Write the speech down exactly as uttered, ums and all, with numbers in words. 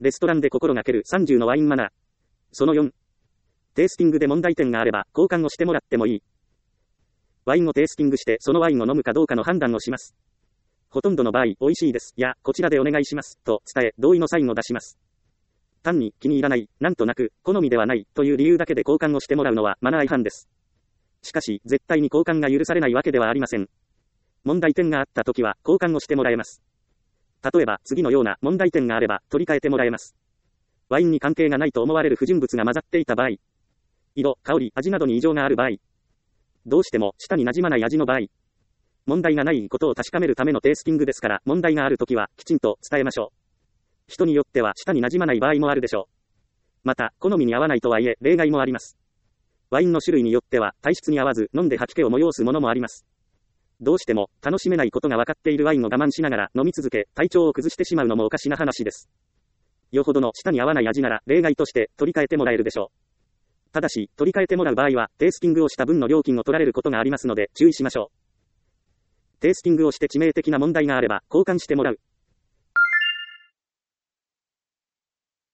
レストランで心がけるさんじゅうのワインマナー。そのよん。テイスティングで問題点があれば、交換をしてもらってもいい。ワインをテイスティングして、そのワインを飲むかどうかの判断をします。ほとんどの場合、美味しいです、や、こちらでお願いします、と伝え、同意のサインを出します。単に、気に入らない、なんとなく、好みではない、という理由だけで交換をしてもらうのは、マナー違反です。しかし、絶対に交換が許されないわけではありません。問題点があったときは、交換をしてもらえます。例えば、次のような問題点があれば、取り替えてもらえます。ワインに関係がないと思われる不純物が混ざっていた場合。色、香り、味などに異常がある場合。どうしても、舌に馴染まない味の場合。問題がないことを確かめるためのテイスティングですから、問題があるときは、きちんと伝えましょう。人によっては、舌に馴染まない場合もあるでしょう。また、好みに合わないとはいえ、例外もあります。ワインの種類によっては、体質に合わず、飲んで吐き気を催すものもあります。どうしても、楽しめないことが分かっているワインを我慢しながら飲み続け、体調を崩してしまうのもおかしな話です。よほどの舌に合わない味なら、例外として、取り替えてもらえるでしょう。ただし、取り替えてもらう場合は、テイスティングをした分の料金を取られることがありますので、注意しましょう。テイスティングをして致命的な問題があれば、交換してもらう。